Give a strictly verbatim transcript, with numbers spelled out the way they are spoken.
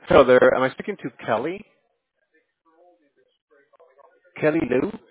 Hello there. Am I speaking to Kelly? Kelly Lou?